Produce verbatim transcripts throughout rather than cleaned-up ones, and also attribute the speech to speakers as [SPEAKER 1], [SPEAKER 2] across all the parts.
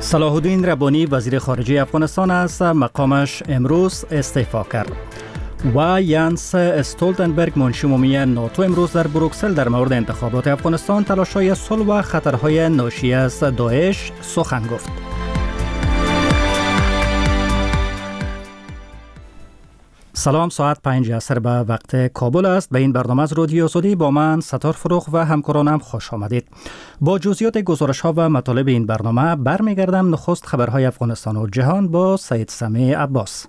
[SPEAKER 1] صلاح الدین ربانی وزیر خارجه افغانستان از مقامش امروز استعفا کرد و یانس استولتنبرگ منشی عمومی ناتو امروز در بروکسل در مورد انتخابات افغانستان، تلاش‌های صلح و خطرهای ناشی از داعش سخن گفت. سلام، ساعت پنج عصر به وقت کابل است. به این برنامه از رادیو آزادی با من ستار فروغ و همکارانم خوش آمدید. با جزئیات گزارش ها و مطالب این برنامه برمیگردم نخست خبرهای افغانستان و جهان با سید سمیع عباس.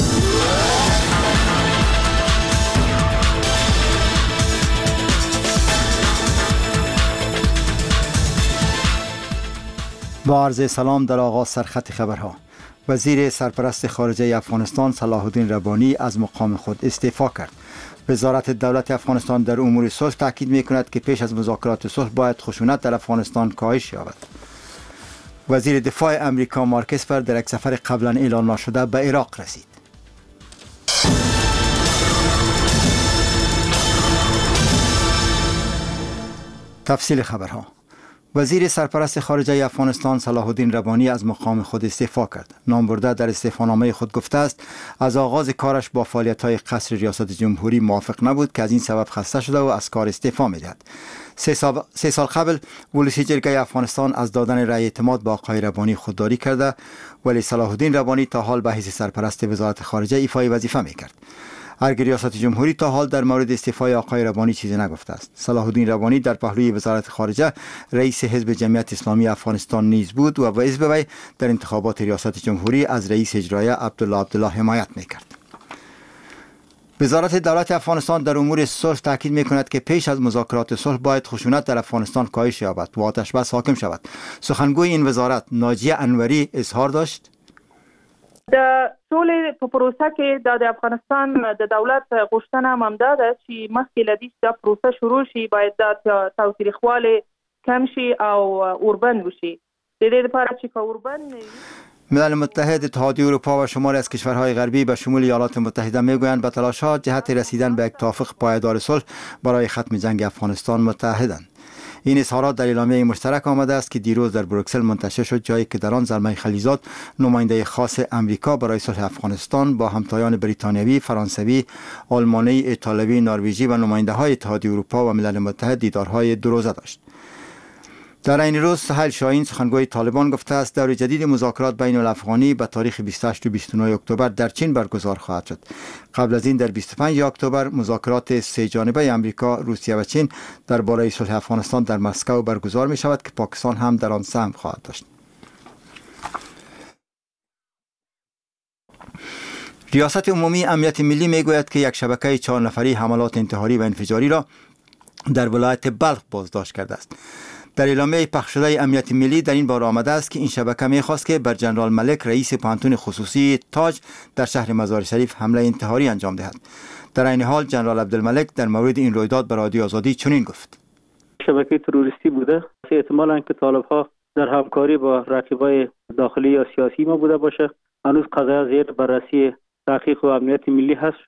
[SPEAKER 2] با عرض سلام در آغاز سرخط خبرها. وزیر سرپرست خارجه افغانستان صلاح الدین ربانی از مقام خود استعفا کرد. وزارت دولت افغانستان در امور صلح تاکید می‌کند که پیش از مذاکرات صلح باید خشونت در افغانستان کاهش یابد. وزیر دفاع امریکا مارک اسپر در یک سفر قبلا اعلان نشده به عراق رسید. تفصیل خبرها. وزیر سرپرست خارجه افغانستان صلاح الدین ربانی از مقام خود استعفا کرد. نامبرده در استعفانامه خود گفته است از آغاز کارش با فعالیت‌های قصر ریاست جمهوری موافق نبود که از این سبب خسته شده و از کار استعفا می‌دهد. سه سال, سه سال قبل ولسی جرگه افغانستان از دادن رأی اعتماد با آقای ربانی خودداری کرده، ولی صلاح الدین ربانی تا حال به حیث سرپرست وزارت خارجه ایفای وظیفه می‌کرد. هرگاه ریاست جمهوری تا حال در مورد استعفای آقای ربانی چیزی نگفته است. صلاح الدین ربانی در پهلوی وزارت خارجه رئیس حزب جمعیت اسلامی افغانستان نیز بود و به حزب وی در انتخابات ریاست جمهوری از رئیس اجرایی عبدالله عبدالله حمایت میکرد. وزارت دولت افغانستان در امور صلح تاکید میکند که پیش از مذاکرات صلح باید خشونت در افغانستان کاهش یابد و آتش بس حاکم شود. سخنگوی این وزارت ناجیه انوری اظهار داشت
[SPEAKER 3] د سولې په پروسه کې د افغانستان د دولت غوښتنه هم ده چې مخکې له دې چې دا پروسه شروع شي باید د تاوتریخوالي کم شي او اوربند وشي. د دې لپاره چې که اوربند
[SPEAKER 2] ملل متحد، اتحادیه اروپا و شماری از کشورهای غربی به شمول ایالات متحده میگویند به تلاش‌ها جهت رسیدن به یک توافق پایدار صلح برای ختم جنگ افغانستان متحدند. این اظهارات در اعلامیه مشترک آمده است که دیروز در بروکسل منتشر شد، جایی که در آن زلمه خلیزاد نماینده خاص امریکا برای صلح افغانستان با همتایان بریتانیوی، فرانسوی، آلمانی، ایتالوی، نروژی و نماینده‌های اتحادیه اروپا و ملل متحد دیدارهای دو روزه داشت. در این روز سهیل شاهین سخنگوی طالبان گفته است دور جدید مذاکرات بین الافغانی به تاریخ بیست و هشت و بیست و نه اکتبر در چین برگزار خواهد شد. قبل از این در بیست و پنج اکتبر مذاکرات سه جانبه امریکا، روسیه و چین درباره صلح افغانستان در مسکو برگزار می شود که پاکستان هم در آن سهم خواهد داشت. ریاست عمومی امنیت ملی می گوید که یک شبکه چهار نفری حملات انتحاری و انفجاری را در ولایت بلخ بازداشت کرده است. در اعلامیه پخش شده امنیت ملی در این باره آمده است که این شبکه می‌خواست که بر جنرال ملک رئیس پانتون خصوصی تاج در شهر مزار شریف حمله انتحاری انجام دهد. در این حال جنرال عبدالملک در مورد این رویداد به رادیو آزادی چنین گفت:
[SPEAKER 4] شبکه تروریستی بوده، احتمالاً که طالب‌ها در همکاری با رقیبای داخلی یا سیاسی ما بوده باشه. هنوز قضیه زیر بررسی تحقیق و امنیت ملی هست.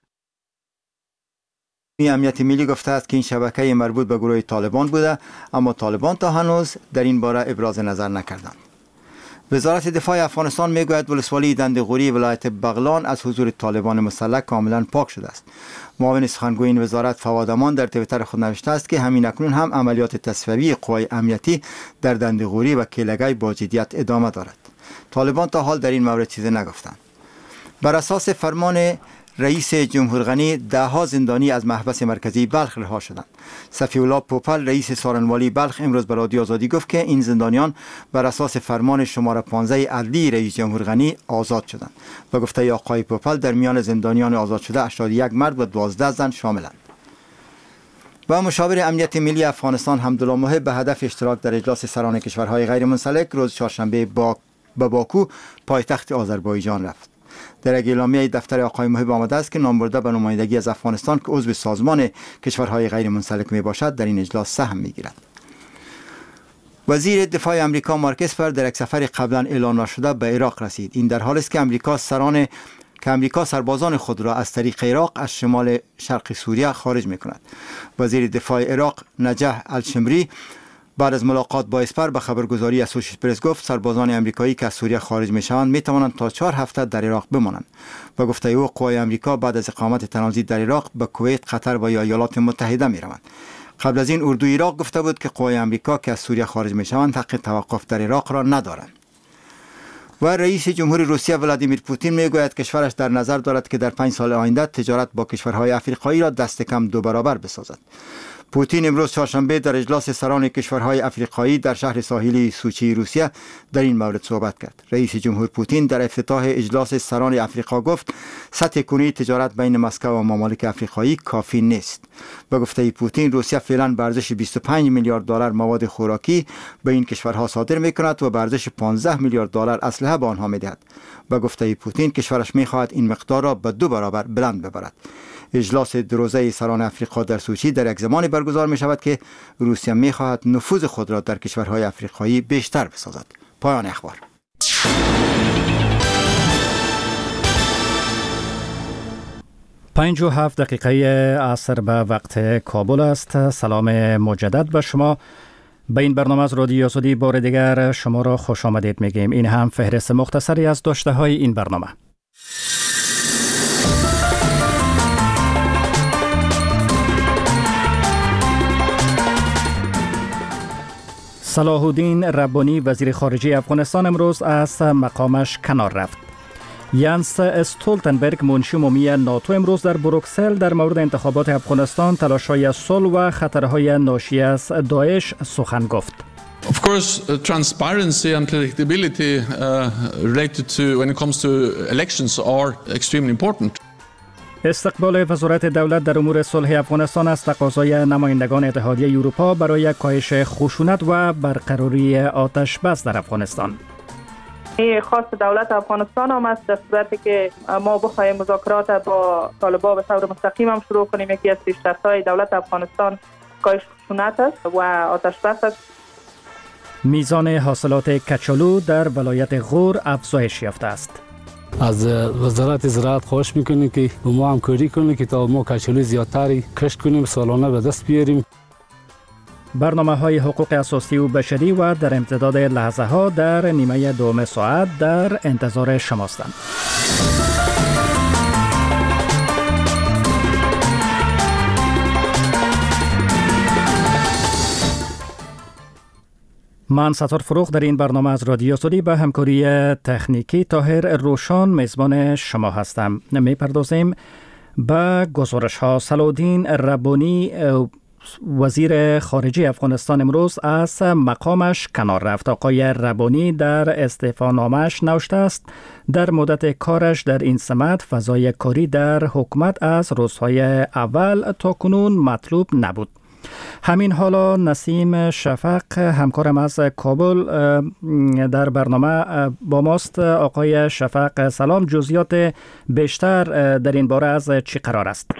[SPEAKER 2] امنیت ملی گفته است که این شبکه مربوط به گروه طالبان بوده، اما طالبان تا هنوز در این باره ابراز نظر نکردند. وزارت دفاع افغانستان میگوید ولسوالی دندغوری ولایت بغلان از حضور طالبان مسلح کاملا پاک شده است. معاون سخنگوی این وزارت فواد امان در توییتر خود نوشته است که همین اکنون هم عملیات تصفیه‌ای قوای امنیتی در دندغوری و کیلگی با جدیت ادامه دارد. طالبان تا حال در این مورد چیزی نگفتند. بر اساس فرمان رئیس جمهور غنی ده ها زندانی از محبس مرکزی بلخ رها شدند. صفی الله پوپل رئیس سارنوالی بلخ امروز به رادیو آزادی گفت که این زندانیان بر اساس فرمان شماره پانزده عدلی رئیس جمهور غنی آزاد شدند. و گفته آقای پوپل در میان زندانیان آزاد شده هشتاد و یک مرد و دوازده زن شاملند. و مشاور امنیت ملی افغانستان حمدالله محب به هدف اشتراک در اجلاس سران کشورهای غیر منسلک روز چهارشنبه با به باکو پایتخت آذربایجان رفت. در اعلامیه دفتر آقای محب آمده است که نامبرده به نمایندگی از افغانستان که عضو سازمان کشورهای غیر منسلک می باشد در این اجلاس سهم می گیرد. وزیر دفاع امریکا مارک اسپر در یک سفر قبلا اعلان نشده به عراق رسید. این در حالی است که امریکا سران که امریکا سربازان خود را از طریق عراق از شمال شرق سوریه خارج می کند. وزیر دفاع عراق نجح الشمری بعد از ملاقات با اسپر به خبرگزاری اسوسییتد پرس گفت سربازان آمریکایی که از سوریه خارج میشوند می توانند تا چهار هفته در عراق بمانند. و گفته او قوای آمریکا بعد از اقامت ترانزیت در عراق به کویت، قطر و یا ایالات متحده می روند. قبل از این اردوی عراق گفته بود که قوای آمریکا که از سوریه خارج میشوند حق توقف در عراق را ندارند. و رئیس جمهور روسیه ولادیمیر پوتین میگوید کشورش در نظر دارد که در پنج سال آینده تجارت با کشورهای افریقایی را دست کم دو برابر بسازد. پوتین امروز چهارشنبه در اجلاس سران کشورهای افریقایی در شهر ساحلی سوچی روسیه در این مورد صحبت کرد. رئیس جمهور پوتین در افتتاح اجلاس سران افریقا گفت سطح کنونی تجارت بین مسکو و ممالک افریقایی کافی نیست. به گفته پوتین روسیه فعلا به ارزش بیست و پنج میلیارد دلار مواد خوراکی به این کشورها صادر میکند و به ارزش پانزده میلیارد دلار اسلحه به آنها میدهد. به گفته پوتین کشورش میخواهد این مقدار را به دو برابر بلند ببرد. اجلاس دو روزه سران افریقا در سوچی در یک زمانی برگزار می شود که روسیه می خواهد نفوذ خود را در کشورهای افریقایی بیشتر بسازد. پایان اخبار.
[SPEAKER 1] پنج و هفت دقیقه عصر به وقت کابل است. سلام مجدد به شما. به این برنامه از رادیو آزادی بار دیگر شما را خوش آمدید میگیم. این هم فهرست مختصری از داشته های این برنامه. صلاح الدین ربانی وزیر خارجه افغانستان امروز از مقامش کنار رفت. یانس استولتنبرگ منشی عمومی ناتو امروز در بروکسل در مورد انتخابات افغانستان، تلاش‌های صلح و خطرهای ناشی از داعش سخن گفت.
[SPEAKER 5] Of course, uh, transparency and predictability uh, related to when it comes to elections are extremely important.
[SPEAKER 1] استقبال وزارت دولت در امور صلح افغانستان از تقاضای نمایندگان اتحادیه اروپا برای کاهش خشونت و برقراری آتش بس در افغانستان.
[SPEAKER 3] خاص دولت افغانستان هم است، در صورتی که ما بخواهیم مذاکرات با طالبان به طور مستقیم هم شروع کنیم. یکی از پیشرفت‌های دولت افغانستان کاهش خشونت است و آتش بس است.
[SPEAKER 1] میزان حاصلات کچالو در ولایت غور افزایش یافته است.
[SPEAKER 6] از وزارت زراعت خواهش میکنیم که با ما همکاری کنیم که تا ما کچالو زیادتری کشت کنیم، سالانه به دست بیاریم.
[SPEAKER 1] برنامه های حقوق اساسی و بشری و در امتداد لحظه ها در نیمه دوم ساعت در انتظار شماستند. من ستار فروغ در این برنامه از رادیو آزادی به همکاری تکنیکی طاهر روشان میزبان شما هستم. میپردازیم به گزارش ها. صلاح الدین ربانی وزیر خارجه افغانستان امروز از مقامش کنار رفت. آقای ربانی در استعفانامه‌اش نوشته است در مدت کارش در این سمت فضای کاری در حکومت از روزهای اول تا کنون مطلوب نبود. همین حالا نسیم شفق همکارم از کابل در برنامه با ماست. آقای شفق سلام، جزئیات بیشتر در این باره از چی قرار است؟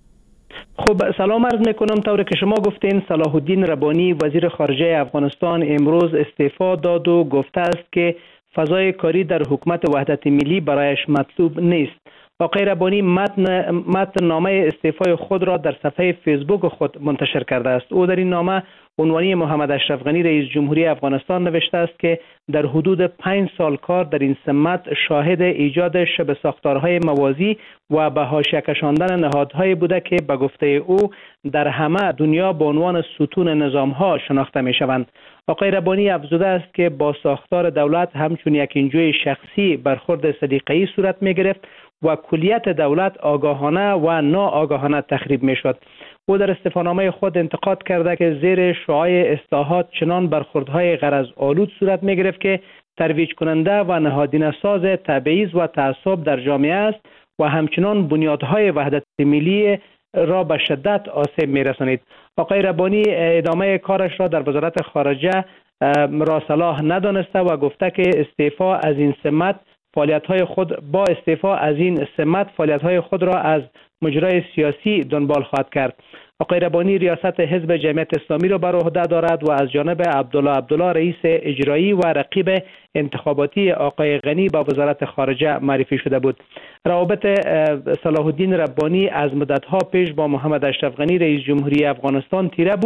[SPEAKER 7] خب سلام عرض میکنم. طور که شما گفتین صلاح الدین ربانی وزیر خارجه افغانستان امروز استعفا داد و گفته است که فضای کاری در حکومت وحدت ملی برایش مطلوب نیست. آقای ربانی متن متن نامه استعفای خود را در صفحه فیسبوک خود منتشر کرده است. او در این نامه عنوانی محمد اشرف غنی رئیس جمهوری افغانستان نوشته است که در حدود پنج سال کار در این سمت شاهد ایجاد شبه ساختارهای موازی و به حاشیه کشاندن نهادهایی بوده که به گفته او در همه دنیا به عنوان ستون نظامها شناخته می شوند. آقای ربانی افزوده است که با ساختار دولت همچون یک انجوی شخصی برخورد سلیقه‌ای صورت می گرفت و کلیت دولت آگاهانه و ناآگاهانه تخریب می شد. او در استعفانامه خود انتقاد کرده که زیر شعاع اصلاحات چنان برخوردهای غرض آلود صورت می گرفت که ترویج کننده و نهادینه ساز تبعیض و تعصب در جامعه است و همچنان بنیادهای وحدت ملی را به شدت آسیب می رسانید. آقای ربانی ادامه کارش را در وزارت خارجه را صلاح ندانسته و گفته که استعفا از این سمت فعالیت‌های خود با استعفا از این سمت فعالیت‌های خود را از مجرای سیاسی دنبال خواهد کرد. آقای ربانی ریاست حزب جمعیت اسلامی را بر عهده دارد و از جانب عبدالله عبدالله رئیس اجرایی و رقیب انتخاباتی آقای غنی با وزارت خارجه معرفی شده بود. روابط صلاح الدین ربانی از مدت‌ها پیش با محمد اشرف غنی رئیس جمهوری افغانستان تیره بود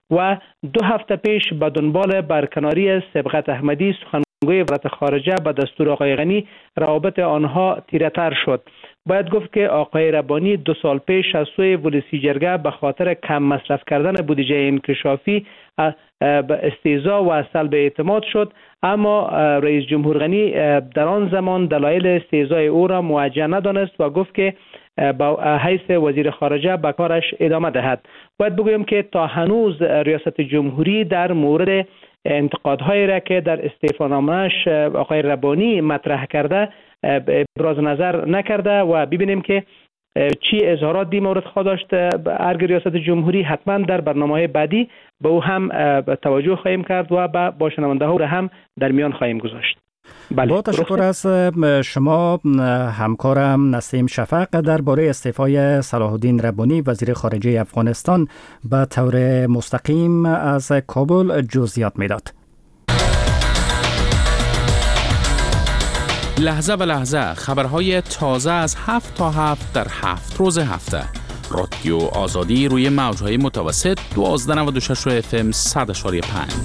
[SPEAKER 7] و دو هفته پیش به دنبال برکناری سبقت احمدی سخنگوی وزارت خارجه به دستور آقای غنی روابط آنها تیره‌تر شد. باید گفت که آقای ربانی دو سال پیش از سوی ولسی جرگه به خاطر کم مصرف کردن بودجه انکشافی به استهزا و سلب اعتماد شد، اما رئیس جمهور غنی در آن زمان دلایل استهزای او را موجه ندانست و گفت که با حیث وزیر خارجه به کارش ادامه دهد. باید بگویم که تا هنوز ریاست جمهوری در مورد انتقادهایی را که در استعفانامه‌اش آقای ربانی مطرح کرده ابراز نظر نکرده و ببینیم که چی اظهاراتی مورد خواهد داشت ارگ ریاست جمهوری. حتما در برنامه‌های بعدی به او هم توجه خواهیم کرد و با شنونده ها را هم در میان خواهیم گذاشت.
[SPEAKER 1] بله. با تشکر از شما همکارم نسیم شفق درباره استعفای صلاح الدین ربانی وزیر خارجه افغانستان به طور مستقیم از کابل جزئیات میداد.
[SPEAKER 8] لحظه به لحظه خبرهای تازه از هفت تا هفت در هفت روز هفته. رادیو آزادی روی موجهای متوسط دوازده نود و شش اف ام صد اشاری پنج.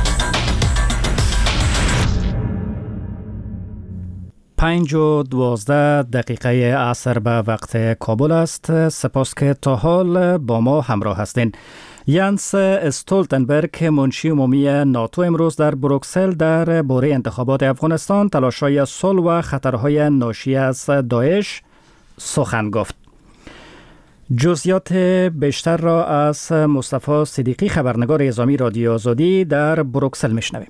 [SPEAKER 1] پنج و دوازده دقیقه عصر به وقت کابل است. سپاس که تا حال با ما همراه هستین. یانس استولتنبرگ منشی عمومی ناتو امروز در بروکسل در باره انتخابات افغانستان، تلاش‌های صلح و خطرهای ناشی از داعش سخن گفت. جزئیات بیشتر را از مصطفی صدیقی خبرنگار اعزامی رادیو آزادی در بروکسل میشنویم.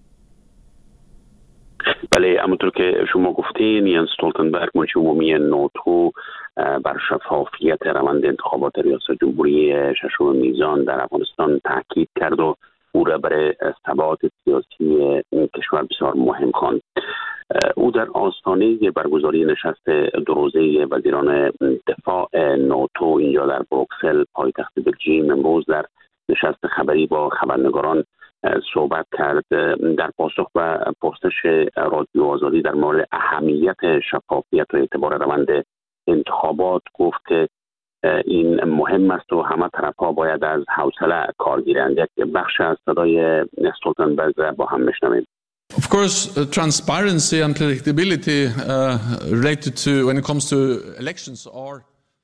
[SPEAKER 9] بله، همونطور که شما گفتین، یانس استولتنبرگ منشی عمومی ناتو بر شفافیت روند انتخابات ریاست جمهوری ششم میزان در افغانستان تاکید کرد و او را برای ثبات سیاسی این کشور بسیار مهم خواند. او در آستانه برگزاری نشست دو روزه وزیران دفاع ناتو اینجا در بروکسل پایتخت بلژیم امروز در نشست خبری با خبرنگاران صحبت کرد. در پاسخ به پرسش رادیو آزادی در مورد اهمیت شفافیت و اعتبار روند انتخابات گفت که این مهم است و همه طرف‌ها باید از حوصله کار گیرند. یک بخش از صدای استولتنبرگ را با هم میشنویم.
[SPEAKER 5] Of course, uh, transparency and predictability uh, related to when it comes to elections are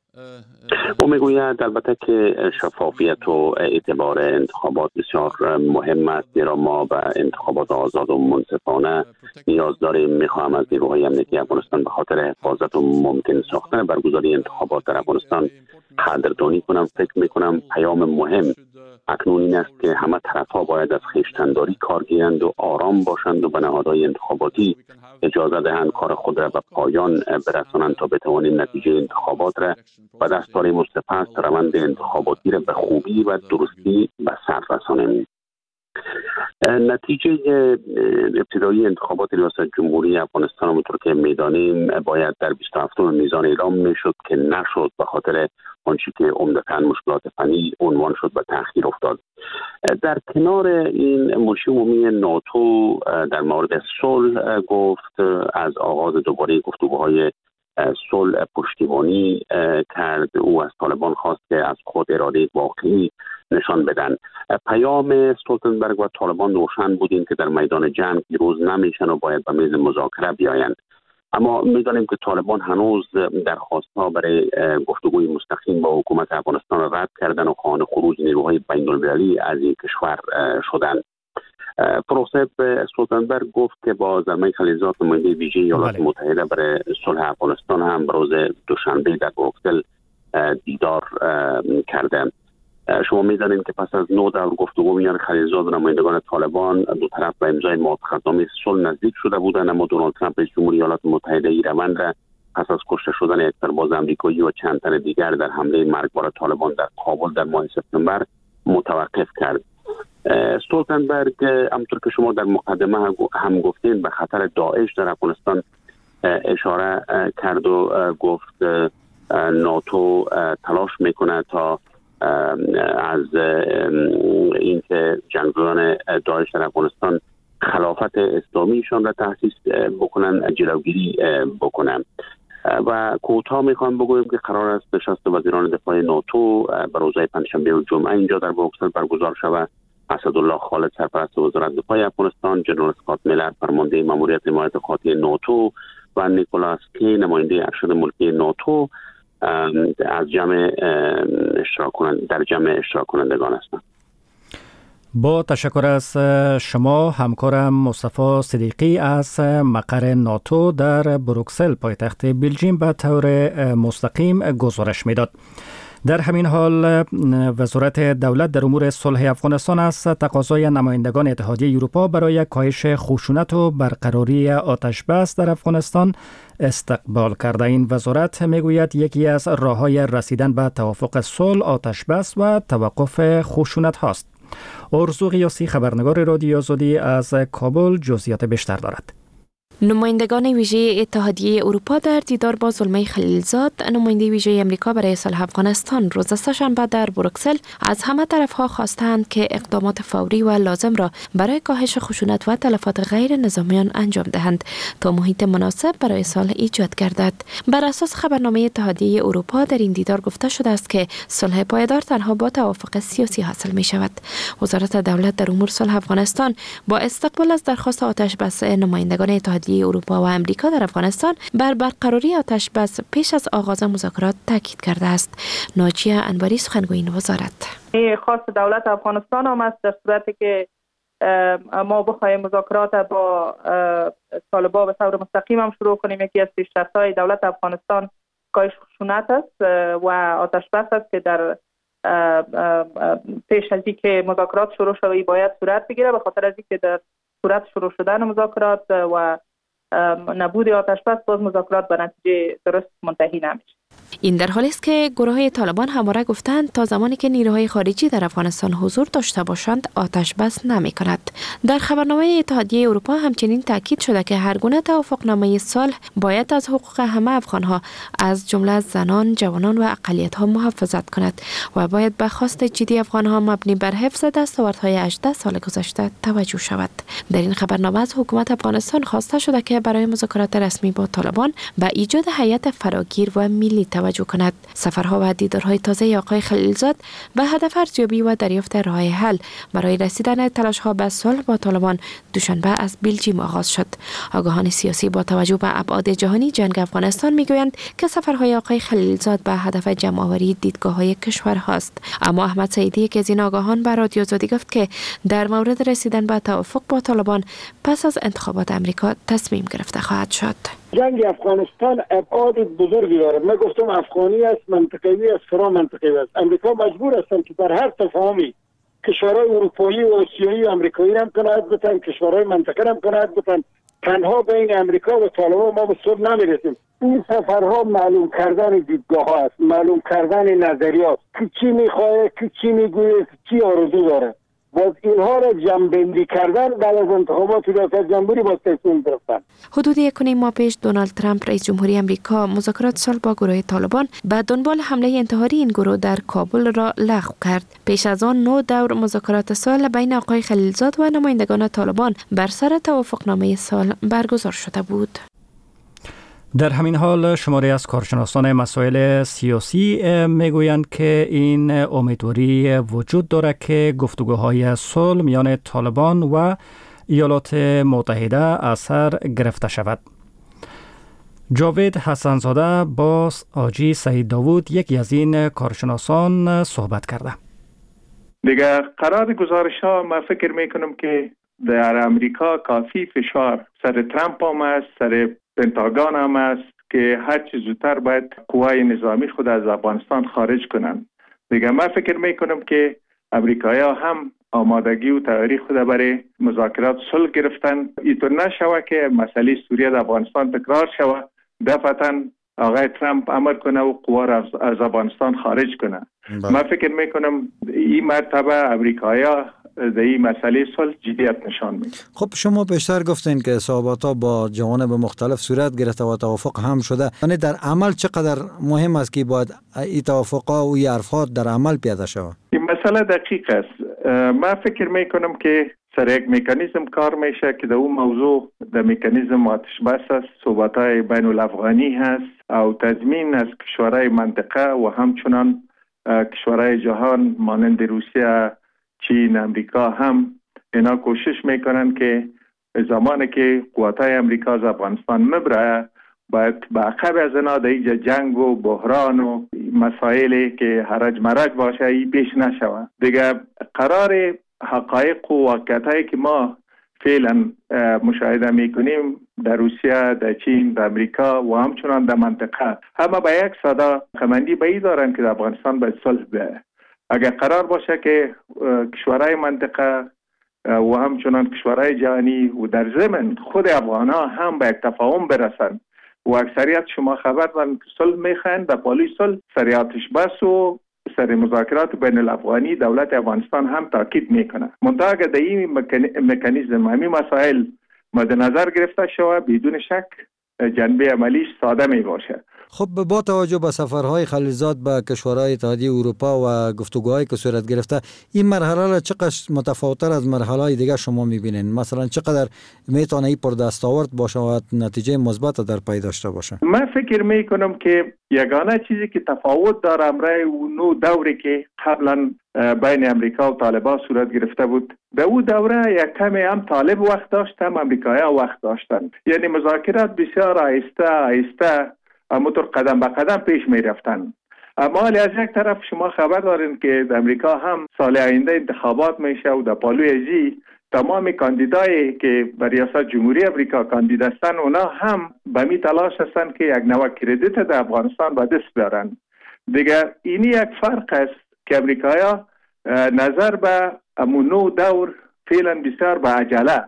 [SPEAKER 9] او میگوید البته که شفافیت و اعتبار انتخابات بسیار مهم است، زیرا ما به انتخابات آزاد و منصفانه نیاز داریم. میخواهم از نیروهای امنیتی افغانستان به خاطر حفاظت و ممکن ساختن برگزاری انتخابات در افغانستان قدردانی کنم. فکر میکنم پیام مهم اکنون این است که همه طرف‌ها باید از خویشتن‌داری کار گیرند و آرام باشند و به نهادهای انتخاباتی اجازه دهند کار خود را به پایان برسانند تا بتوانیم نتیجه انتخابات را و دستار مستفز روند انتخاباتی را به خوبی و درستی به سر رسانیم. نتیجه ابتدایی انتخابات ریاست جمهوری افغانستان همونطور که میدانیم باید در بیست و هفتم میزان اعلام میشد که نشد، به خاطر آنچه که عمدتاً مشکلات فنی عنوان شد و تأخیر افتاد. در کنار این منشی عمومی ناتو در مورد صلح گفت، از آغاز دوباره گفتگوهای صلح پشتیبانی کرد. او از طالبان خواست که از خود اراده واقعی نشان بدن. پیام استولتنبرگ و طالبان روشن بود این که در میدان جنگ پیروز نمیشن و باید به میز مذاکره بیایند. اما میدانیم که طالبان هنوز درخواست‌ها برای گفتگوی مستقیم با حکومت افغانستان رد کردن و خواهان خروج نیروهای بین‌المللی از این کشور شدند. پروسه استولتنبرگ گفت که با زلمه خلیلزاد نماینده ویژه ایالات متحده برای صلح افغانستان هم روز دوشنبه در بروکسل دیدار کرده. شما می‌دانید که پس از نو دور گفتگو میان خلیلزاد و نمایندگان طالبان، دو طرف به امضای موافقتنامه صلح نزدیک شده بودند، اما دونالد ترامپ رئیس جمهوری ایالات متحده این روند را پس از کشته شدن یک سرباز آمریکایی و چند تن دیگر در حمله مرگبار طالبان در کابل در ماه سپتامبر متوقف کرد. استولتنبرگ همونطور که شما در مقدمه هم گفتین به خطر داعش در افغانستان اشاره کرد و گفت ناتو تلاش میکنه تا از اینکه جنگجویان داعش در افغانستان خلافت اسلامیشان را تأسیس بکنن جلوگیری بکنن. و کوتاه میخوام بگویم که قرار است نشست وزیران دفاع ناتو به روزهای پنجشنبه و جمعه اینجا در بروکسل برگزار شود. اسدالله خالد سرپرست وزارت دفاع افغانستان، جنرال اسکات میلر فرمانده ماموریت حمایت خاطی ناتو و نیکولاس کی نماینده ارشد ملکی ناتو از جمع اشتراک کنند در جمع اشتراک کنندگان هستند.
[SPEAKER 1] با تشکر از شما همکارم مصطفی صدیقی از مقر ناتو در بروکسل پایتخت بلژیم به طور مستقیم گزارش میداد. در همین حال وزارت دولت در امور صلح افغانستان از تقاضای نمایندگان اتحادیه اروپا برای کاهش خشونت و برقراری آتش بس در افغانستان استقبال کرده. این وزارت میگوید یکی از راه‌های رسیدن به توافق صلح آتش بس و توقف خشونت هاست. ارزو قیاسی خبرنگار رادیو آزادی از کابل جزئیات بیشتر دارد.
[SPEAKER 10] نمایندگان ویژه اتحادیه اروپا در دیدار با زلمه خلیلزاد، نماینده ویژه امریکا برای صلح افغانستان، روز سه‌شنبه در بروکسل از همه طرفها خواستند که اقدامات فوری و لازم را برای کاهش خشونت و تلفات غیر نظامیان انجام دهند تا محیط مناسب برای صلح ایجاد گردد. بر اساس خبرنامه اتحادیه اروپا در این دیدار گفته شده است که صلح پایدار تنها با توافق سیاسی حاصل می شود. وزارت دولت در امور صلح افغانستان با استقبال از درخواست آتش بس نمایندگان اتحادیه اروپا و امریکا در افغانستان بر برقراری آتش بس پیش از آغاز مذاکرات تاکید کرده است. ناجیه انوری سخنگوی این وزارت:
[SPEAKER 3] خواست دولت افغانستان هم است در صورتی که ما بخوایم مذاکرات با طالبان به طور مستقیم هم شروع کنیم، یکی از پیشرفت‌های دولت افغانستان کاهش خشونت است و آتش بس است که در پیش از اینکه مذاکرات شروع شود باید صورت بگیره، به خاطر از اینکه در صورت شروع شدن مذاکرات و نبود آتش بس باز مذاکرات به نتیجه درست منتهی نمیشه.
[SPEAKER 10] این در حالی است که گروه‌های طالبان همواره گفتند تا زمانی که نیروهای خارجی در افغانستان حضور داشته باشند آتش بس نمی‌کند. در خبرنامه اتحادیه اروپا همچنین تاکید شده که هر گونه توافقنامه صلح باید از حقوق همه افغان‌ها از جمله زنان، جوانان و اقلیت‌ها محافظت کند و باید به خواست جدی افغان‌ها مبنی بر حفظ دستاوردهای هجده سال گذشته توجه شود. در این خبرنامه از حکومت افغانستان خواسته شده که برای مذاکرات رسمی با طالبان به ایجاد هیئت فراگیر و ملی توجه کند. سفرها و دیدارهای تازه آقای خلیلزاد به هدف ارزیابی و دریافت راه حل برای رسیدن تلاش‌ها به صلح با طالبان دوشنبه از بلژیم آغاز شد. آگاهان سیاسی با توجه به ابعاد جهانی جنگ افغانستان میگویند که سفرهای آقای خلیلزاد به هدف جمع‌آوری دیدگاه‌های کشورهاست. اما احمد سعیدی که از این آگاهان به رادیو آزادی گفت که در مورد رسیدن به توافق با طالبان پس از انتخابات امریکا تصمیم گرفته خواهد شد.
[SPEAKER 11] جنگ افغانستان ابعاد بزرگی دارد. من گفتم افغانی است، منطقه‌ای است، فرا منطقه‌ای است. امریکا مجبور است که در هر تفاهمی کشورهای اروپایی و آسیایی و آمریکایی هم قناعت بتن، کشورهای منطقه هم قناعت بتن. تنها بین امریکا و طالبان ما به صلح نمیرسیم. این سفرها معلوم کردن دیدگاه است، معلوم کردن نظریات، کی چی میخواد، کی چی میگوید، کی آرزو داره. باز اینها را جمع‌بندی کردن بعد از انتخابات ریاست جمهوری با تصمیم گرفتن.
[SPEAKER 10] حدود یک و نیم ماه پیش دونالد ترامپ رئیس جمهوری آمریکا مذاکرات صلح با گروه طالبان به دنبال حمله انتحاری این گروه در کابل را لغو کرد. پیش از آن نو دور مذاکرات صلح بین آقای خلیلزاد و نمایندگان طالبان بر سر توافقنامه صلح برگزار شده بود.
[SPEAKER 1] در همین حال شماری از کارشناسان مسائل سیاسی میگویند که این امیدواری وجود دارد که گفتگوهای صلح میان طالبان و ایالات متحده اثر گرفته شود. جاوید حسنزاده با آجی سعید داوود یکی از این کارشناسان صحبت کرده.
[SPEAKER 12] دیگه قرار گزارش ها من فکر میکنم که در امریکا کافی فشار سر ترامپ هم است، سر پنتاگون هم است که هر چه زودتر باید قوای نظامی خود از افغانستان خارج کنند. دیگه من فکر میکنم که امریکایی‌ها هم آمادگی و تیاری خود برای مذاکرات صلح گرفتن. اینطور نشوه که مسئله سوریه در افغانستان تکرار شوه، دفعتاً آقای ترامپ امر کنه و قوا را از افغانستان خارج کنه. من فکر میکنم این مرتبه امریکایی‌ها در این مسئله صلح جدیت نشان میده.
[SPEAKER 13] خب شما بیشتر گفتین که صحبت‌ها با جوانب مختلف صورت گرفته و توافق هم شده. یعنی در عمل چقدر مهم است که باید این توافق‌ها و این حرف‌ها در عمل پیاده شود؟
[SPEAKER 12] این مسئله دقیق است. من فکر میکنم که سر یک مکانیزم کار میشه که در اون موضوع در مکانیزم آتش بس است، صحبت‌های بین الافغانی هست او تضمین از کشورهای منطقه و همچنان کشورهای جهان مانند روسیه، چین، امریکا هم اینا کوشش میکنن که زمانی که قواتای امریکا از افغانستان مبره باید به عقب از اینا در اینجا جنگ و بحران و مسائلی که حرج مرج باشه ای پیش نشوه. دیگه قرار حقایق و واقعیتایی که ما فعلا مشاهده میکنیم در روسیه، در چین، در امریکا و همچنان در منطقه همه به یک صدا خمندی به این دارن که در افغانستان باید صلح بیاید. اگر قرار باشه که کشورهای منطقه و همچنان کشورهای جهانی و در ضمن خود افغان ها هم به یک تفاهم برسن و اکثریت شما خبر دارن که صلح میخواین، در پالی صلح سر آتش بس و سر مذاکرات بین الافغانی دولت افغانستان هم تاکید میکنه. منتها اگر در این مکانیزم همین مسائل مد نظر گرفته شود بدون شک جنبه عملیش ساده می باشه.
[SPEAKER 13] خب با توجه به سفرهای خلیلزاد به کشورهای اتحادیه اروپا و گفتگوهایی که صورت گرفته، این مرحله را چقدر متفاوت‌تر از مرحله‌های دیگه شما می‌بینین؟ مثلا چقدر میتونه این پر دستاورد باشه و نتیجه مثبت در پی داشته باشه؟
[SPEAKER 12] من فکر میکنم که یگانه چیزی که تفاوت داره امرای اون نوع دوری که قبلا بین امریکا و طالبان صورت گرفته بود، در اون دوره یک کمی هم طالب وقت داشت هم امریکایی‌ها وقت داشتن، یعنی مذاکرات بسیار آهسته آهسته همونطور قدم به قدم پیش می رفتن. اما از یک طرف شما خبر دارین که در امریکا هم سال آینده انتخابات میشه و در پالوی ازی تمام کاندیدایی که بر ریاست جمهوری امریکا کاندید هستن اونا هم به می تلاش هستن که یک نوع کردیت در افغانستان به دست بیارن. دیگه اینی یک فرق است که امریکایا نظر به امون نوع دور فعلا بسیار به عجله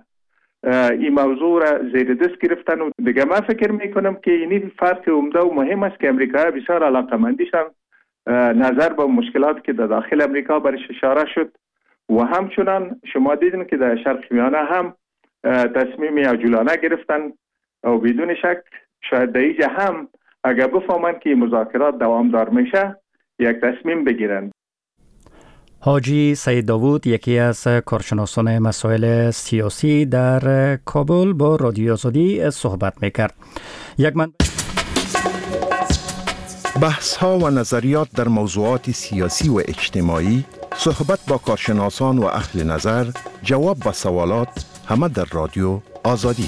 [SPEAKER 12] این موضوع را زیر دست گرفتن و دیگه من فکر میکنم که اینی فرق عمده و مهم است که امریکا بسیار علاقمندیشن نظر به مشکلات که در داخل امریکا برش اشاره شد و همچنان شما دیدین که در شرق میانه هم تصمیم عجولانه گرفتن و بدون شک شاید در اینجا هم اگر بفهمن که مذاکرات دوامدار میشه یک تصمیم بگیرن.
[SPEAKER 1] حاجی سید داوود، یکی از کارشناسان مسائل سیاسی در کابل، با رادیو آزادی صحبت میکرد. یک من
[SPEAKER 14] بحث ها و نظریات در موضوعات سیاسی و اجتماعی، صحبت با کارشناسان و اهل نظر، جواب به سوالات، همه در رادیو آزادی.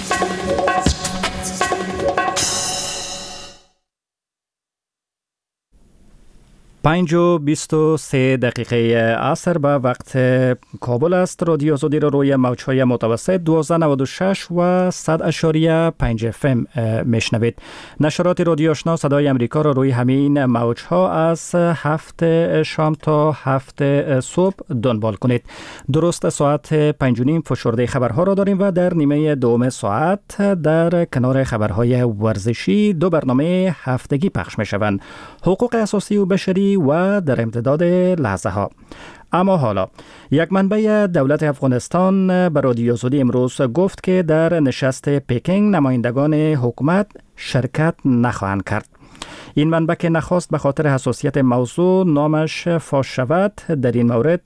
[SPEAKER 1] پنج و بیست و سه دقیقه عصر به وقت کابل است. رادیو آزادی را روی موج‌های متوسط دوازده نود و شش و صد اشاریه پنج اف ام میشنوید. نشرات رادیو آشنا صدای امریکا را روی همین موج‌ها از هفت شام تا هفت صبح دنبال کنید. درست ساعت پنج و نیم فشرده خبرها را داریم و در نیمه دوم ساعت در کنار خبرهای ورزشی دو برنامه هفتگی پخش می‌شوند: حقوق اساسی و بشری و در امتداد لحظه ها. اما حالا یک منبع دولت افغانستان به رادیو آزادی امروز گفت که در نشست پکینگ نمایندگان حکومت شرکت نخواهند کرد. این منبع که نخواست به خاطر حساسیت موضوع نامش فاش شود، در این مورد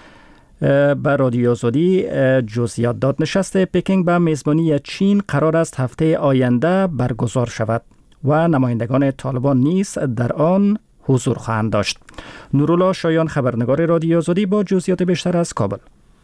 [SPEAKER 1] به رادیو آزادی جزئیات داد. نشست پکینگ به میزبانی چین قرار است هفته آینده برگزار شود و نمایندگان طالبان نیز در آن حضور خواهند داشت. نورالله شایان، خبرنگار رادیو آزادی، با جزئیات بیشتر از کابل.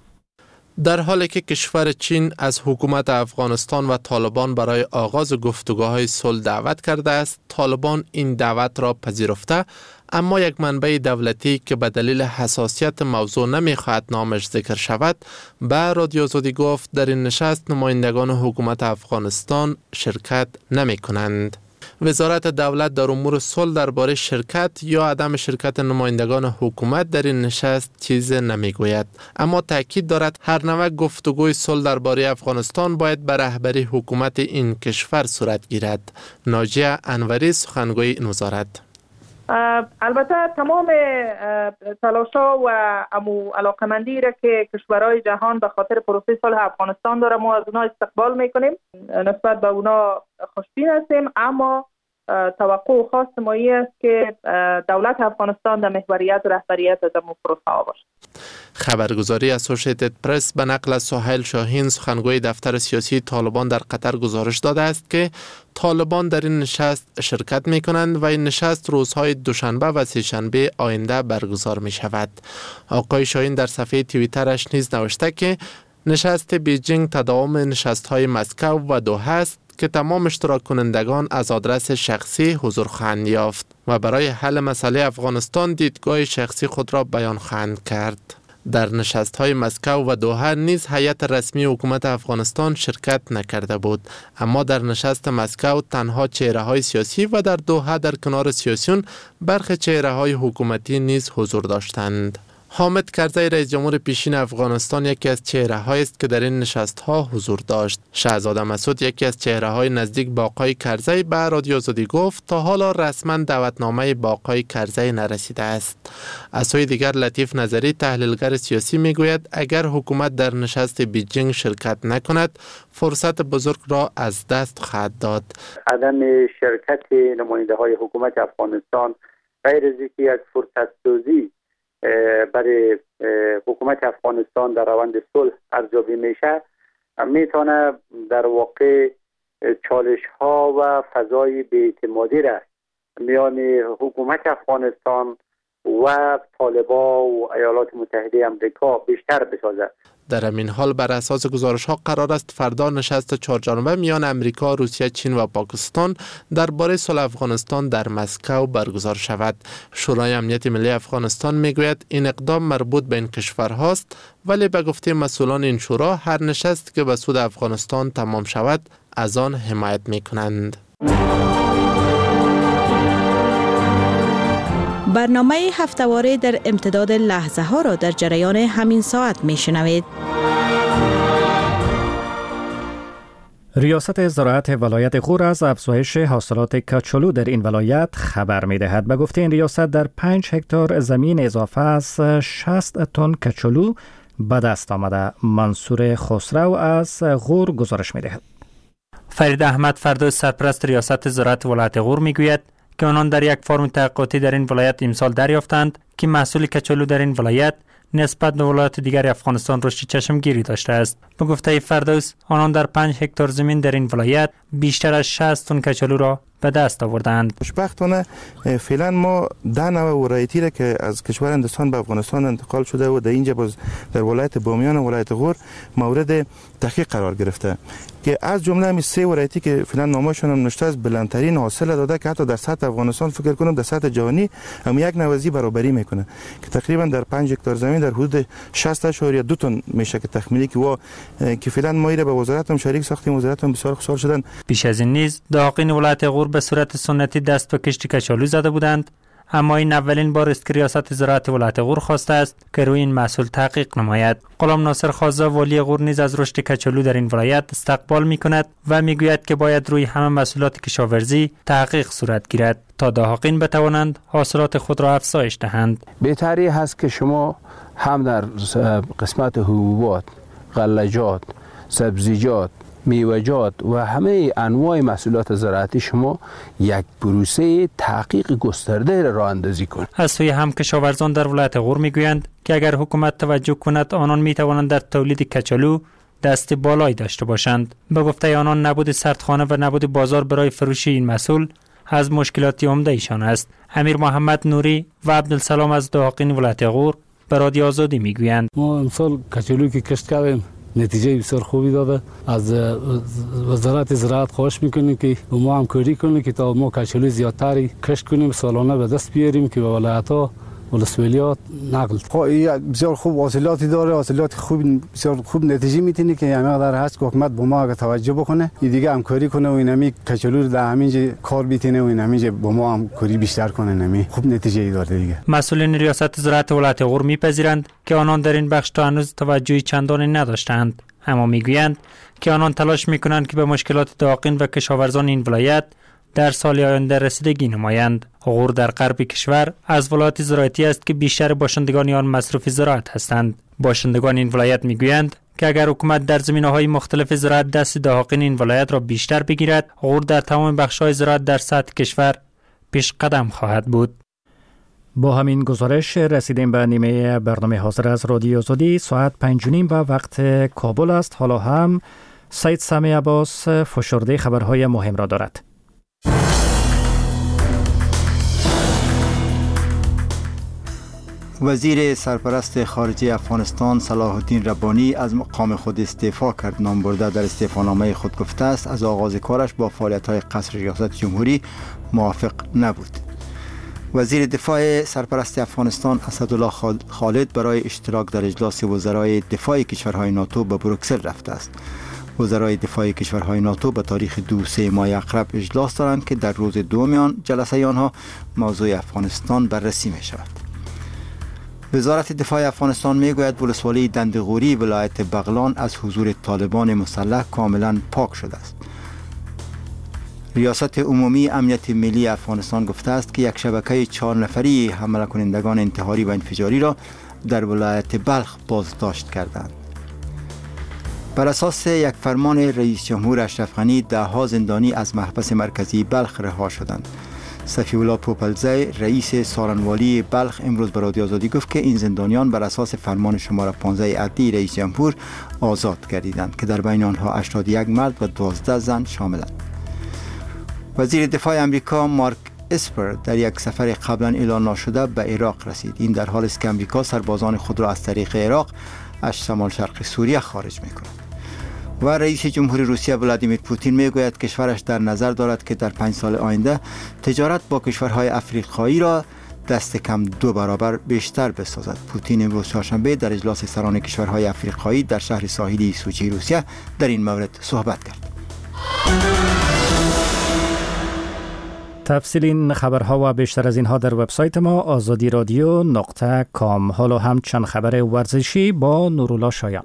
[SPEAKER 15] در حالی که کشور چین از حکومت افغانستان و طالبان برای آغاز گفتگوهای صلح دعوت کرده است، طالبان این دعوت را پذیرفته، اما یک منبع دولتی که به دلیل حساسیت موضوع نمیخواهد نامش ذکر شود به رادیو آزادی گفت در این نشست نمایندگان حکومت افغانستان شرکت نمی کنند. وزارت دولت در امور صلح درباره شرکت یا عدم شرکت نمایندگان حکومت در این نشست چیز نمیگوید، اما تاکید دارد هر نوع گفتگوی صلح درباره افغانستان باید به رهبری حکومت این کشور صورت گیرد. ناجیه انوری، سخنگوی این وزارت:
[SPEAKER 3] البته تمام تلاشا و امو علاقمندی را که کشورهای جهان به خاطر پروسه صلح افغانستان داره ما از اونا استقبال میکنیم، نسبت به اونا خوشبین هستیم، اما توقع خاص ما است که دولت افغانستان در محوریت و رهبریت از امو پروسه ها باشه.
[SPEAKER 15] خبرگزاری اسوسییتد پرس به نقل از سهیل شاهین سخنگوی دفتر سیاسی طالبان در قطر گزارش داده است که طالبان در این نشست شرکت می کنند و این نشست روزهای دوشنبه و سه‌شنبه آینده برگزار می شود. آقای شاهین در صفحه توییترش نیز نوشته که نشست بیجینگ تداوم نشست‌های مسکو و دوحه است که تمام اشتراک کنندگان از آدرس شخصی حضور خواهند یافت و برای حل مسئله افغانستان دیدگاه شخصی خود را بیان خواهند کرد. در نشست‌های مسکو و دوحه نیز هیئت رسمی حکومت افغانستان شرکت نکرده بود، اما در نشست مسکو تنها چهره‌های سیاسی و در دوحه در کنار سیاسیون برخی چهره‌های حکومتی نیز حضور داشتند. حامد کرزی رئیس جمهور پیشین افغانستان یکی از چهره‌هایی است که در این نشست‌ها حضور داشت. شهزاده مسعود یکی از چهره‌های نزدیک به آقای کرزی به رادیو آزادی گفت تا حالا رسما دعوتنامه به آقای کرزی نرسیده است. از سوی دیگر لطیف نظری تحلیلگر سیاسی میگوید اگر حکومت در نشست بیجینگ شرکت نکند فرصت بزرگ را از دست خواهد داد.
[SPEAKER 16] عدم شرکت نماینده‌های حکومت افغانستان غیر از اینکه یک فرصت سازی برای حکومت افغانستان در روند صلح ارزیابی میشه، میتونه در واقع چالش ها و فضای بی‌اعتمادی را میان حکومت افغانستان و طالبان و ایالات متحده آمریکا بیشتر بسازد.
[SPEAKER 15] در همین حال بر اساس گزارش ها قرار است فردا نشست چهارجانبه میان امریکا، روسیه، چین و پاکستان درباره صلح افغانستان در مسکو برگزار شود. شورای امنیت ملی افغانستان میگوید این اقدام مربوط به این کشورهاست، ولی به گفته مسئولان این شورا هر نشست که به سود افغانستان تمام شود از آن حمایت میکنند.
[SPEAKER 17] برنامه هفته‌واره در امتداد لحظه ها را در جریان همین ساعت می شنوید.
[SPEAKER 1] ریاست زراعت ولایت غور از افزایش حاصلات کچالو در این ولایت خبر می دهد. به گفته این ریاست در پنج هکتار زمین اضافه از شصت تن کچالو به دست آمده. منصور خسرو از غور گزارش می دهد.
[SPEAKER 18] فرید احمد فردوس سرپرست ریاست زراعت ولایت غور می گوید که آنان در یک فرم تحقیقاتی در این ولایت امسال دریافتند که محصول کچالو در این ولایت نسبت به ولایات دیگر افغانستان رشد چشمگیری داشته است. به گفته فردوس آنان در پنج هکتار زمین در این ولایت بیشتر از شصت تن کچالو را به دست آوردند.
[SPEAKER 19] خوشبختانه فعلا ما ده نوع ورایتی را که از کشور هندوستان به افغانستان انتقال شده و در اینجا باز در ولایت بامیان و ولایت غور مورد تحقیق قرار گرفته که از جمله همین سه ورایتی که فعلا نامشون هم نوشته است بلندترین حاصل داده که حتی در سطح افغانستان فکر کنم در سطح جهانی هم یک نوازی برابری میکنه که تقریبا در پنج هکتار زمین در حدود شصت اشاریه دو تن میشه که تخمینی که وا که فعلا ما ایره به وزارت هم شریک ساختیم، وزارت هم بسیار خوشحال شدن.
[SPEAKER 18] پیش از این نیز دهقان ولایت غور به صورت سنتی دست به کشت کچالو زده بودند، اما این اولین بار است که ریاست زراعت ولایت غور خواسته است که روی این محصول تحقیق نماید. غلام ناصر خازه والی غور نیز از رشد کچالو در این ولایت استقبال می‌کند و میگوید که باید روی همه محصولات کشاورزی تحقیق صورت گیرد تا دهقان بتوانند حاصلات خود را افزایش دهند.
[SPEAKER 20] بهتری هست که شما هم در قسمت حبوبات، غلجات، سبزیجات، میوه‌جات و همه انواع محصولات زراعتی شما یک پروسه تحقیق گسترده را راه اندازی کنید.
[SPEAKER 18] از سوی هم کشاورزان در ولایت غور میگویند که اگر حکومت توجه کند آنان میتوانند در تولید کچالو دست بالایی داشته باشند. به گفته آنان نبود سردخانه و نبود بازار برای فروش این محصول از مشکلات عمده ایشان است. امیر محمد نوری و عبدالسلام از دهقان ولایت غور به رادیو آزادی میگویند
[SPEAKER 6] ما امسال کچالو که کشت کردیم نتیجه بسیار خوبی داده. از وزارت زراعت خواهش میکنیم که با ما همکاری کنیم که تا ما کچالو زیادتری کشت کنیم، سالانه به دست بیاریم که به ولایت‌ها ولسوالیات نقل.
[SPEAKER 21] بسیار خوب حاصلاتی داره، حاصلات خوب بسیار خوب نتیجه میتونه که همه قدر هست که حکومت با ما اگه توجه بکنه این دیگه همکاری کنه و اینمی کچالو رو در همینجا کار بیتینه و اینمی با ما همکاری بیشتر کنه، نمی خوب نتیجه ای داره دیگه.
[SPEAKER 18] مسئولین ریاست زراعت ولایت غور میپذیرند که آنان در این بخش تا هنوز توجهی چندانی نداشتند، اما میگویند که آنان تلاش میکنند که به مشکلات دهقان و کشاورزان این ولایت در سال آینده رسیدگی نمایند. غور در غرب کشور از ولایت زراعتی است که بیشتر باشندگان آن مصروف زراعت هستند. باشندگان این ولایت میگویند که اگر حکومت در زمینه‌های مختلف زراعت دست دهقان این ولایت را بیشتر بگیرد، غور در تمام بخش‌های زراعت در سطح کشور پیش قدم خواهد بود.
[SPEAKER 1] با همین گزارش رسیدیم به نیمه برنامه حاضر از رادیو آزادی. ساعت پنج و نیم به وقت کابل است. حالا هم سید سامی عباس فشرده خبرهای مهم را دارد.
[SPEAKER 2] وزیر سرپرست خارجه افغانستان صلاح الدین ربانی از مقام خود استعفا کرد. نامبرده در استعفانامه خود گفته است از آغاز کارش با فعالیت‌های قصر ریاست جمهوری موافق نبود. وزیر دفاع سرپرست افغانستان اسدالله خالد برای اشتراک در اجلاس وزرای دفاع کشورهای ناتو به بروکسل رفته است. وزرای دفاع کشورهای ناتو به تاریخ دو سه ماه اقرب اجلاس دارند که در روز دوم آن جلسه آنها موضوع افغانستان بررسی می شود. وزارت دفاع افغانستان می گوید ولسوالی دندغوری ولایت بغلان از حضور طالبان مسلح کاملا پاک شده است. ریاست عمومی امنیت ملی افغانستان گفته است که یک شبکه چهار نفری حمله کنندگان انتحاری و انفجاری را در ولایت بلخ بازداشت کردند. بر اساس یک فرمان رئیس جمهور اشرف غنی ده ها زندانی از محبس مرکزی بلخ رها شدند. صفی الله پوپلزی رئیس سارنوالی بلخ امروز به رادیو آزادی گفت که این زندانیان بر اساس فرمان شماره پانزده عدلی رئیس جمهور آزاد گردیدند که در بین آنها هشتاد و یک مرد و دوازده زن شاملند. وزیر دفاع امریکا مارک اسپر در یک سفر قبلا اعلان نشده به عراق رسید. این در حالی است که امریکا سربازان خود را از طریق عراق از شمال شرق سوریه خارج می‌کند. و رئیس جمهور روسیه ولادیمیر پوتین میگوید کشورش در نظر دارد که در پنج سال آینده تجارت با کشورهای افریقایی را دست کم دو برابر بیشتر بسازد. پوتین امروز چهارشنبه در اجلاس سران کشورهای افریقایی در شهر ساحلی سوچی روسیه در این مورد صحبت کرد.
[SPEAKER 1] تفصیل این خبرها و بیشتر از اینها در وبسایت ما آزادی رادیو نقطه کام. حالا هم چند خبر ورزشی با نورولا شایان.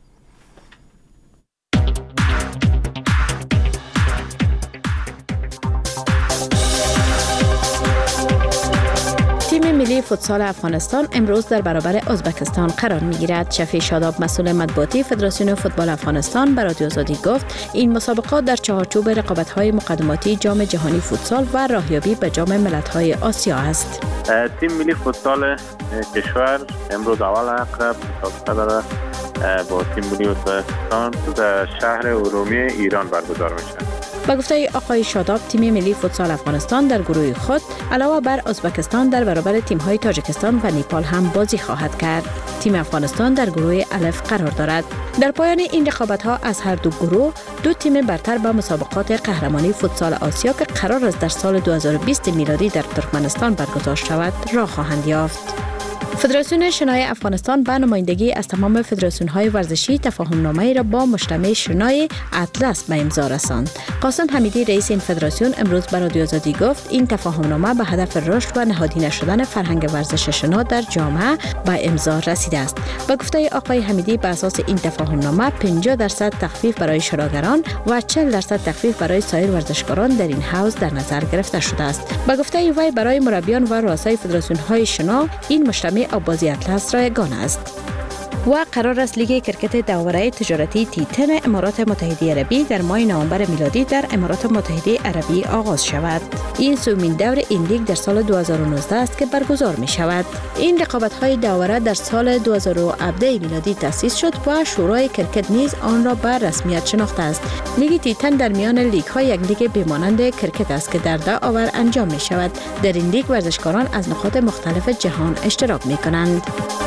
[SPEAKER 10] تیم ملی فوتسال افغانستان امروز در برابر ازبکستان قرار می‌گیرد. شفیع شاداب مسئول مطبوعاتی فدراسیون فوتبال افغانستان به رادیو آزادی گفت این مسابقات در چارچوب رقابت‌های مقدماتی جام جهانی فوتسال و راهیابی به جام ملت‌های آسیا است.
[SPEAKER 4] تیم ملی فوتسال کشور امروز اول اقرب مسابقه داره با تیم ملی ازبکستان در شهر ارومیه ایران برگزار میشه.
[SPEAKER 10] با گفته آقای شاداب تیم ملی فوتسال افغانستان در گروه خود علاوه بر ازبکستان در برابر تیم‌های تاجیکستان و نیپال هم بازی خواهد کرد. تیم افغانستان در گروه الف قرار دارد. در پایان این رقابت‌ها از هر دو گروه دو تیم برتر به مسابقات قهرمانی فوتسال آسیا که قرار است در سال دو هزار و بیست میلادی در ترکمنستان برگزار شود راه خواهند یافت. فدراسیون شنای افغانستان به نمایندگی از تمام فدراسیون‌های ورزشی تفاهم‌نامه‌ای را با مجتمع شنای اطلس به امضا رساند. قاسم حمیدی رئیس این فدراسیون امروز به رادیو آزادی گفت این تفاهم‌نامه به هدف رشد و نهادینه شدن فرهنگ ورزش شنا در جامعه به امضا رسیده است. با گفته آقای حمیدی به اساس این تفاهم‌نامه پنجاه درصد تخفیف برای شناگران و چهل درصد تخفیف برای سایر ورزشکاران در این حوزه در نظر گرفته شده است. با گفته وی برای مربیان و رؤسای فدراسیون‌های شنا این مجتمع آبازی اطلس رایگان است. و قرار است لیگ کرکت داوره تجارتی تیتن امارات متحده عربی در ماه نوامبر میلادی در امارات متحده عربی آغاز شود. این سومین دور این لیگ در سال دو هزار و نوزده است که برگزار می شود. این رقابت‌های داوره در سال دو هزار و هفده میلادی تأسیس شد و شورای کرکت نیز آن را به رسمیت شناخته است. لیگ تیتن در میان لیگ‌های یک لیگ بمانند کرکت است که در ده آور انجام می شود. در این لیگ ورزشکاران از نقاط مختلف جهان اشتراک می کنند.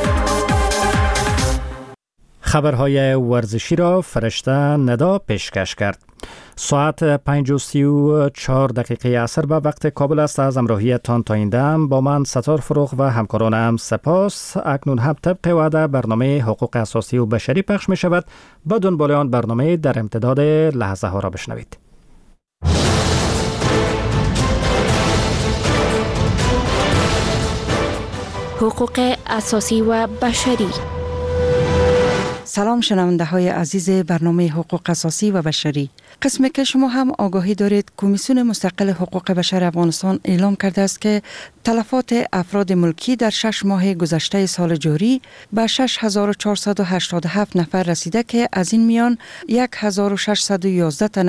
[SPEAKER 1] خبرهای ورزشی را فرشته ندا پیشکش کرد. ساعت پنج و سی و چهار دقیقه عصر به وقت کابل است. از همراهیتان تا این دم با من ستار فروغ و همکارانم سپاس. اکنون هم طبق وعده برنامه حقوق اساسی و بشری پخش می شود. با دنبال آن برنامه در امتداد لحظه ها را بشنوید.
[SPEAKER 10] حقوق اساسی و بشری.
[SPEAKER 22] سلام شنونده های عزیز برنامه حقوق اساسی و بشری. قسمی که شما هم آگاهی دارید کمیسیون مستقل حقوق بشر افغانستان اعلام کرده است که تلفات افراد ملکی در شش ماه گذشته سال جاری به شش هزار و چهارصد و هشتاد و هفت نفر رسیده که از این میان یک هزار و ششصد و یازده تن